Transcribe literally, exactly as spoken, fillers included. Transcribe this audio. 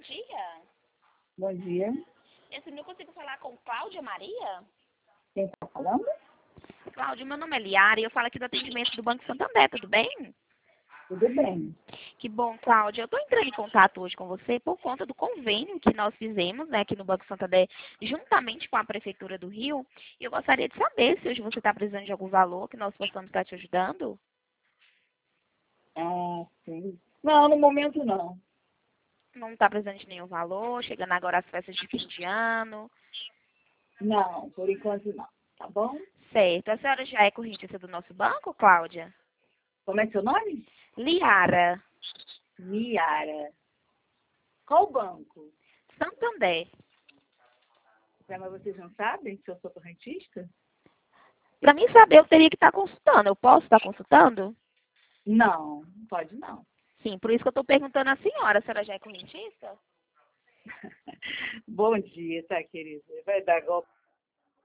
dia. Bom dia. Esse eu consigo falar com Cláudia Maria? Quem está falando? Cláudia, meu nome é Liara e eu falo aqui do atendimento do Banco Santander, tudo bem? Tudo bem. Que bom, Cláudia. Eu estou entrando em contato hoje com você por conta do convênio que nós fizemos, né, aqui no Banco Santander, juntamente com a Prefeitura do Rio. E eu gostaria de saber se hoje você está precisando de algum valor que nós possamos estar te ajudando. Ah, sim. Não, no momento não. Não está precisando de nenhum valor, chegando agora as festas de fim de ano. Não, por enquanto não. Tá bom? Certo. A senhora já é correntista do nosso banco, Cláudia? Como é seu nome? Liara. Miara. Qual banco? Santander. É, mas vocês não sabem se eu sou correntista? Para mim saber, eu teria que estar consultando. Eu posso estar consultando? Não, pode não. Sim, por isso que eu estou perguntando à senhora. A senhora já é correntista? Bom dia, tá, querida? Vai dar golpe.